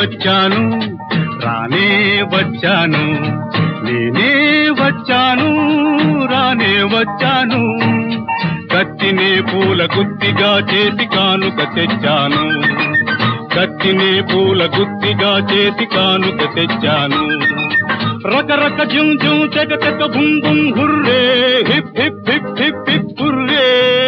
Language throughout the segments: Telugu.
వచ్చాను రానే వచ్చాను నేనే వచ్చాను రానే వచ్చాను కత్తినే పూల గుత్తిగా చేసి కానుక తెచ్చాను కత్తినే పూల గుత్తిగా చేసి కానుక తెచ్చాను రకరక జుం జుం తెగ తెగ బుం బుం hurray hip hip hip hip hip hurray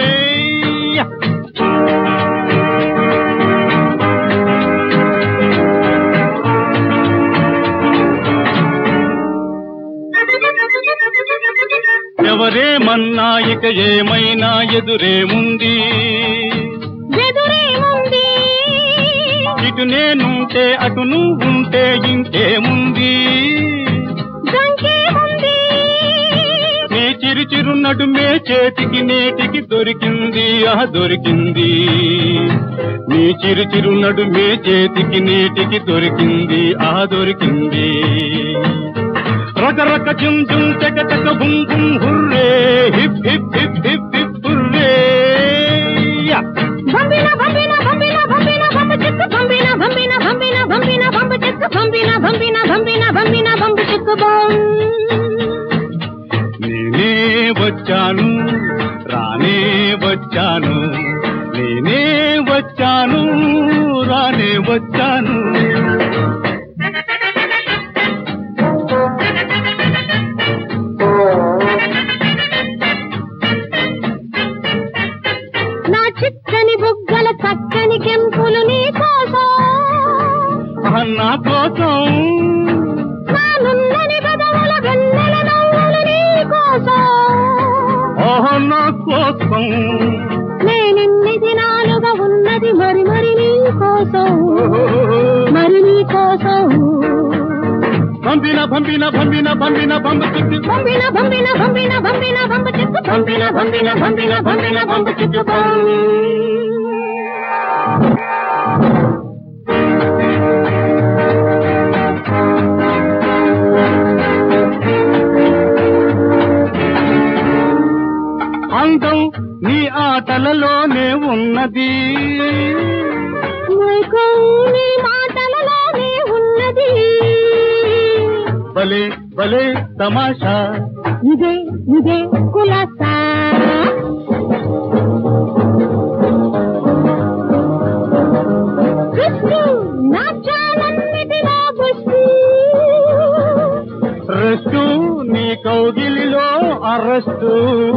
ఎవరేమన్నా ఇక ఏమైనా ఎదురేముంది ఇటు నేనుంటే అటు నువ్వుంటే ఇంకేముంది నీ చిరు చిరు నడుమే చేతికి నేటికి దొరికింది దొరికింది నీ చిరు చిరు నడుమే చేతికి నేటికి దొరికింది దొరికింది రకరక జుం జుం తెగ తెగ బుం బుం hurray hip hip hip hip hip hurray బంబిన బంబిన బంబిన బంబిన బంబ చెక్కు బంబిన బంబిన బంబిన బంబిన బంబ చెక్కు బంబిన బంబిన బంబిన బంబిన బంబ చెక్కు బం నేనే వచ్చాను రానే వచ్చాను నేనే వచ్చాను రానే వచ్చాను చిక్కని బుగ్గల చక్కని కెంపులు నీ కోసం నా కోసం నానున్నని బదవుల వెన్నెల నవ్వులు నీ కోసం నా కోసం నేనిన్ని దినాలుగా ఉన్నది మరి మరి నీ కోసం మరి నీ కోసం బంబిన బంబిన బంబిన బంబిన బంబ చెక్కు బంబిన బంబిన బంబిన బంబిన బంబ చెక్కు బంబిన బంబిన బంబిన బంబిన బంబ చెక్కు అందం నీ ఆటలలోనే ఉన్నది నీ మాటలలోనే ఉన్నది భలే భలే తమాషా ఇదే ఇదే కులాసా నాట్యాలన్నిటిలో పుష్టి రెస్టు నీ కౌగిలిలో అరెస్టు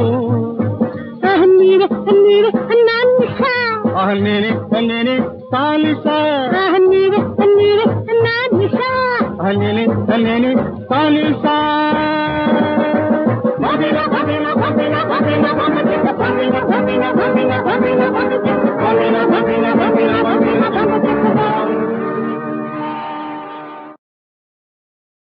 నేనే సాలిసా నీవే నేనే సాలిసా